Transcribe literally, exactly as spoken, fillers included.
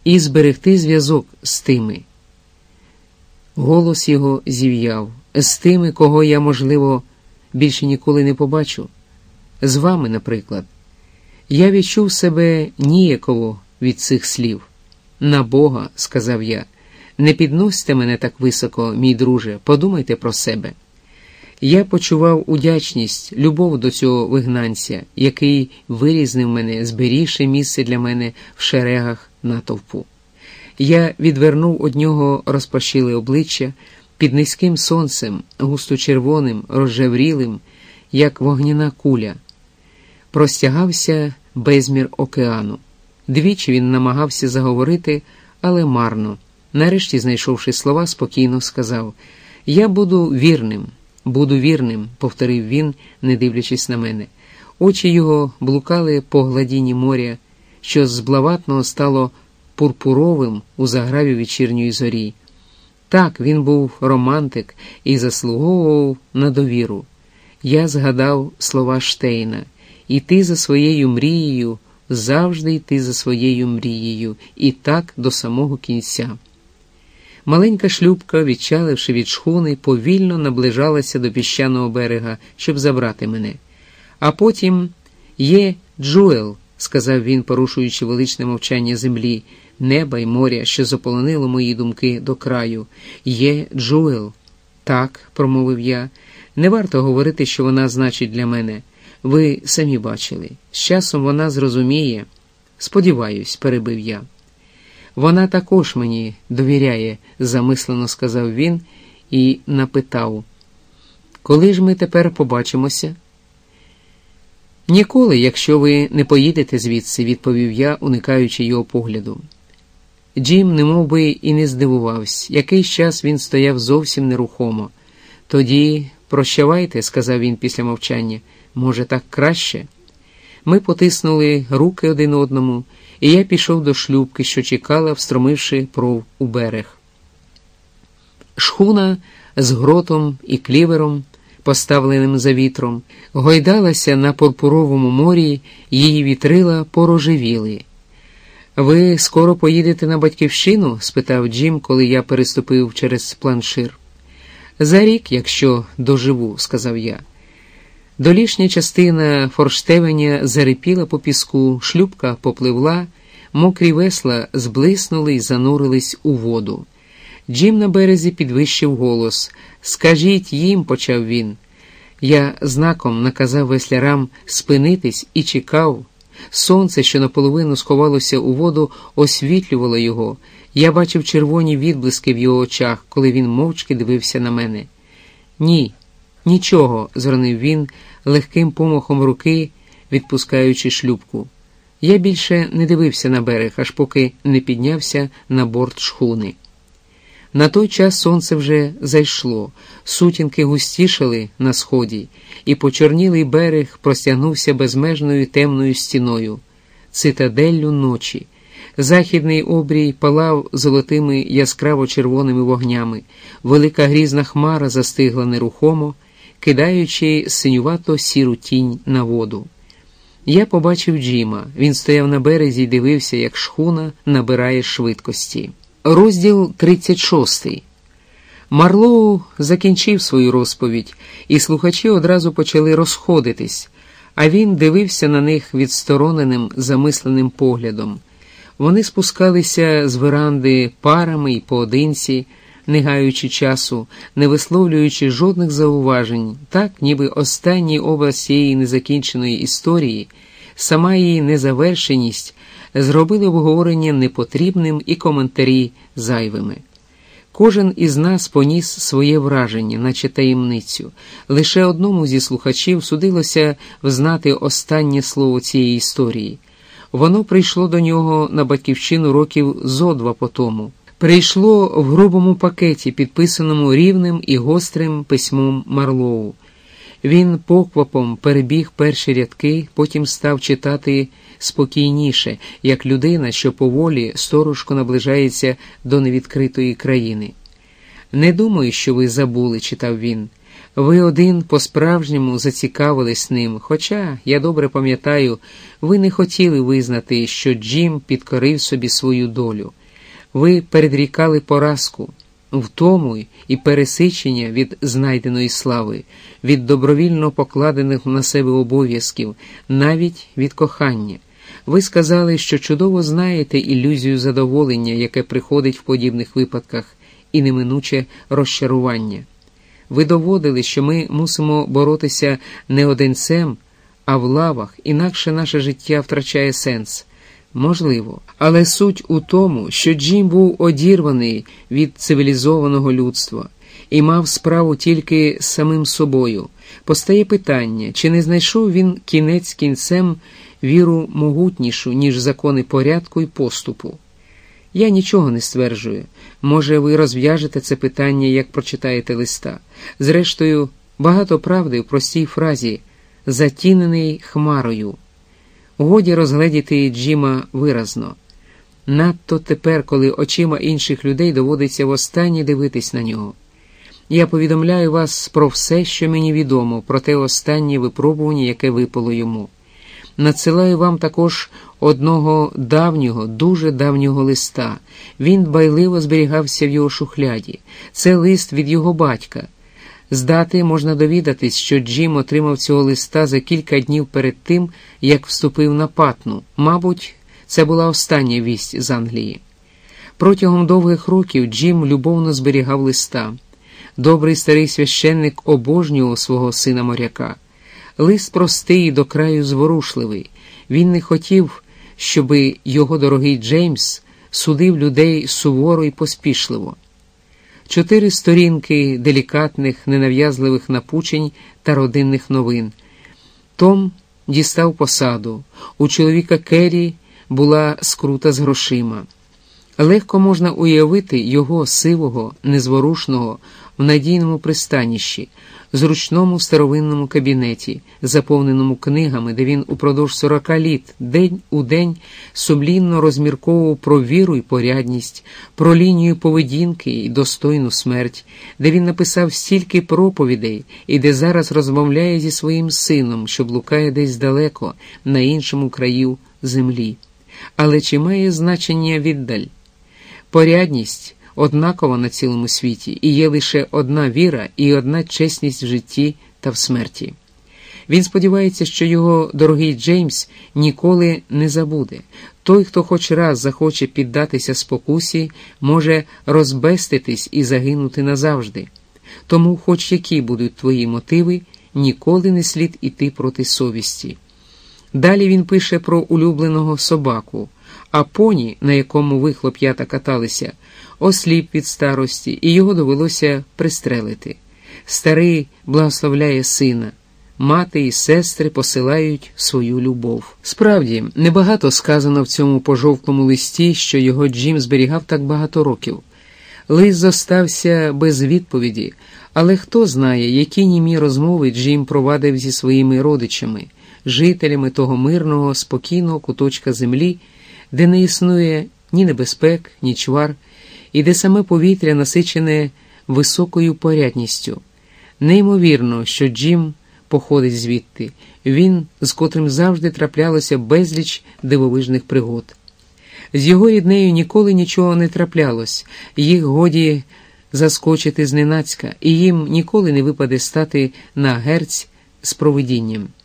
і зберегти зв'язок з тими. Голос його зів'яв. З тими, кого я, можливо, більше ніколи не побачу. З вами, наприклад. Я відчув себе ніяково від цих слів. «На Бога», – сказав я, – «не підносьте мене так високо, мій друже, подумайте про себе». Я почував удячність, любов до цього вигнанця, який вирізнив мене, зберігши місце для мене в шерегах натовпу. Я відвернув од нього розпашіле обличчя, під низьким сонцем, густо-червоним, розжеврілим, як вогняна куля. Простягався безмір океану. Двічі він намагався заговорити, але марно. Нарешті, знайшовши слова, спокійно сказав: «Я буду вірним, буду вірним», – повторив він, не дивлячись на мене. Очі його блукали по гладіні моря, що з блаватного стало пурпуровим у заграві вечірньої зорі. Так, він був романтик і заслуговував на довіру. Я згадав слова Штейна: «Іти за своєю мрією, завжди йти за своєю мрією, і так до самого кінця». Маленька шлюпка, відчаливши від шхуни, повільно наближалася до піщаного берега, щоб забрати мене. А потім «Є Джуел», – сказав він, порушуючи величне мовчання землі, неба й моря, що заполонило мої думки до краю. «Є Джуел». «Так», – промовив я, – «не варто говорити, що вона значить для мене. Ви самі бачили. З часом вона зрозуміє». «Сподіваюсь», – перебив я. «Вона також мені довіряє», – замислено сказав він і напитав: «Коли ж ми тепер побачимося?» «Ніколи, якщо ви не поїдете звідси», – відповів я, уникаючи його погляду. Джим немов би і не здивувався. Якийсь час він стояв зовсім нерухомо. «Тоді прощавайте», – сказав він після мовчання. «Може, так краще?» Ми потиснули руки один одному, і я пішов до шлюпки, що чекала, встромивши пров у берег. Шхуна з гротом і клівером, поставленим за вітром, гойдалася на пурпуровому морі, її вітрила порожевіли. «Ви скоро поїдете на батьківщину?» – спитав Джим, коли я переступив через планшир. «За рік, якщо доживу», – сказав я. Долішня частина форштевеня зарипіла по піску, шлюпка попливла, мокрі весла зблиснули й занурились у воду. Джим на березі підвищив голос. «Скажіть їм», – почав він. Я знаком наказав веслярам спинитись і чекав. Сонце, що наполовину сховалося у воду, освітлювало його. Я бачив червоні відблиски в його очах, коли він мовчки дивився на мене. «Ні, нічого», – зронив він, легким помахом руки, відпускаючи шлюпку. Я більше не дивився на берег, аж поки не піднявся на борт шхуни. На той час сонце вже зайшло, сутінки густішали на сході, і почорнілий берег простягнувся безмежною темною стіною, цитаделлю ночі. Західний обрій палав золотими яскраво-червоними вогнями, велика грізна хмара застигла нерухомо, кидаючи синювато-сіру тінь на воду. Я побачив Джима. Він стояв на березі і дивився, як шхуна набирає швидкості. Розділ тридцять шостий. Марлоу закінчив свою розповідь, і слухачі одразу почали розходитись, а він дивився на них відстороненим, замисленим поглядом. Вони спускалися з веранди парами й поодинці, не гаючи часу, не висловлюючи жодних зауважень, так, ніби останній образ цієї незакінченої історії, сама її незавершеність, зробили обговорення непотрібним і коментарі зайвими. Кожен із нас поніс своє враження, наче таємницю. Лише одному зі слухачів судилося взнати останнє слово цієї історії. Воно прийшло до нього на батьківщину років зо два по тому. Прийшло в грубому пакеті, підписаному рівним і гострим письмом Марлоу. Він поквапом перебіг перші рядки, потім став читати спокійніше, як людина, що поволі сторожко наближається до невідкритої країни. «Не думаю, що ви забули», – читав він. Ви один по-справжньому зацікавились ним, хоча, я добре пам'ятаю, ви не хотіли визнати, що Джим підкорив собі свою долю. Ви передрікали поразку, втому і пересичення від знайденої слави, від добровільно покладених на себе обов'язків, навіть від кохання. Ви сказали, що чудово знаєте ілюзію задоволення, яке приходить в подібних випадках, і неминуче розчарування. Ви доводили, що ми мусимо боротися не одинцем, а в лавах, інакше наше життя втрачає сенс. Можливо. Але суть у тому, що Джим був одірваний від цивілізованого людства і мав справу тільки з самим собою. Постає питання, чи не знайшов він кінець кінцем віру могутнішу, ніж закони порядку і поступу. Я нічого не стверджую. Може, ви розв'яжете це питання, як прочитаєте листа. Зрештою, багато правди в простій фразі «затінений хмарою». Годі розгледіти Джима виразно. Надто тепер, коли очима інших людей доводиться востаннє дивитись на нього. Я повідомляю вас про все, що мені відомо, про те останнє випробування, яке випало йому. Надсилаю вам також одного давнього, дуже давнього листа. Він дбайливо зберігався в його шухляді. Це лист від його батька. З дати можна довідатись, що Джим отримав цього листа за кілька днів перед тим, як вступив на Патну. Мабуть, це була остання вість з Англії. Протягом довгих років Джим любовно зберігав листа. Добрий старий священник обожнював свого сина-моряка. Лист простий і до краю зворушливий. Він не хотів, щоби його дорогий Джеймс судив людей суворо і поспішливо. Чотири сторінки делікатних, ненав'язливих напучень та родинних новин. Том дістав посаду. У чоловіка Керрі була скрута з грошима. Легко можна уявити його сивого, незворушного, в надійному пристанищі, зручному старовинному кабінеті, заповненому книгами, де він упродовж сорока літ, день у день, сумлінно розмірковував про віру і порядність, про лінію поведінки і достойну смерть, де він написав стільки проповідей і де зараз розмовляє зі своїм сином, що блукає десь далеко, на іншому краю землі. Але чи має значення віддаль? Порядність однакова на цілому світі, і є лише одна віра і одна чесність в житті та в смерті. Він сподівається, що його дорогий Джеймс ніколи не забуде. Той, хто хоч раз захоче піддатися спокусі, може розбеститись і загинути назавжди. Тому, хоч які будуть твої мотиви, ніколи не слід іти проти совісті. Далі він пише про улюбленого собаку, а поні, на якому ви, хлоп'ята, каталися, осліп від старості, і його довелося пристрелити. Старий благословляє сина. Мати і сестри посилають свою любов. Справді, небагато сказано в цьому пожовклому листі, що його Джим зберігав так багато років. Лист зостався без відповіді, але хто знає, які німі розмови Джим провадив зі своїми родичами, жителями того мирного, спокійного куточка землі, де не існує ні небезпек, ні чвар, і де саме повітря насичене високою порядністю. Неймовірно, що Джим походить звідти, він, з котрим завжди траплялося безліч дивовижних пригод. З його ріднею ніколи нічого не траплялось, їх годі заскочити зненацька, і їм ніколи не випаде стати на герць з провидінням.